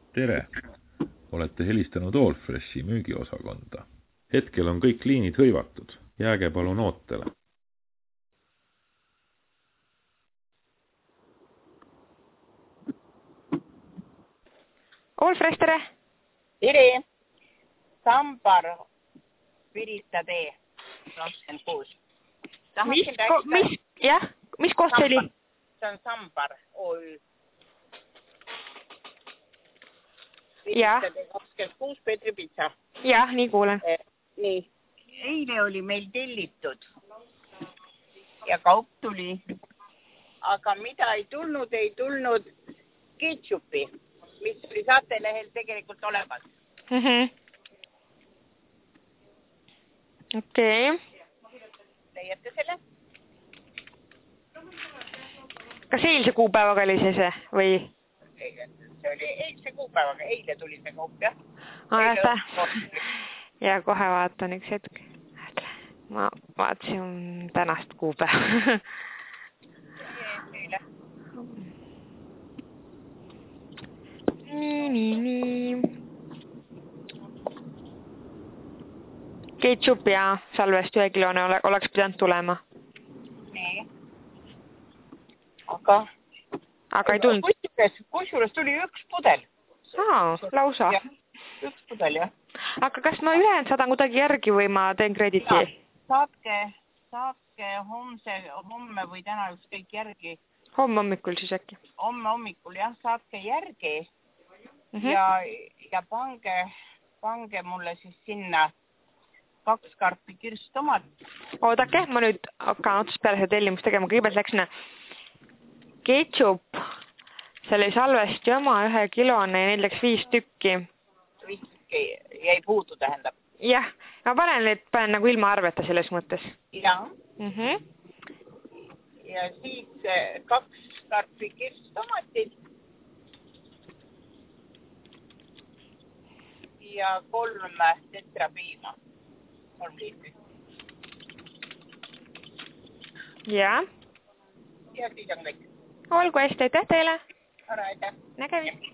Tere! Olete helistanud Allfreshi müügiosakonda. Hetkel on kõik liinid hõivatud. Jääge palun ootele. Allfresh, tere! Tere! Sambar Pirita tee 26. Mis koht see oli? See on Sambar OÜ. Jah. Pirita tee 26 Petri Pitsa. Jah, nii kuulen. Nii. Eile oli meil tellitud ja kaup tuli. Aga mida ei tulnud ketšupi, mis oli saatelehel tegelikult olemas. Okei. Leiate selle? Kas eilse kuupäevaga oli see või? See oli eilse kuupäevaga, eile tuli see kaup, jah. Ja kohe vaatan üks hetk. Ma vaatasin tänast kuupäeva. Eile. Nii. Ketšup ja salvest 1 kilone oleks pidanud tulema. Nii. Aga ei tulnud? Kusjuures tuli üks pudel. Lausa? Ja, üks pudel, jah. Aga kas ma ülejäänud saadan kuidagi järgi või ma teen krediti? Saatke homme või täna ükskõik järgi. Homme hommikul siis äkki? Homme hommikul, jah, saatke järgi ja pange mulle siis sinna 2 karpi kirstomat. Oodake, ma nüüd hakkan otsast peale seda tellimust tegema. Kõigepealt läksime ketšup, see oli salvesti oma 1 kilone ja neid läks 5 tükki. 5 tükki jäi puudu, tähendab. Jah, ma panen nagu ilma arveta selles mõttes. Jah. Ja siis 2 karpi kirstomatit ja 3 tetrapiima. 3 liitrit. Ja siis on kõik. Olgu hästi, aitäh teile. Ära, aitäh. Nägemist.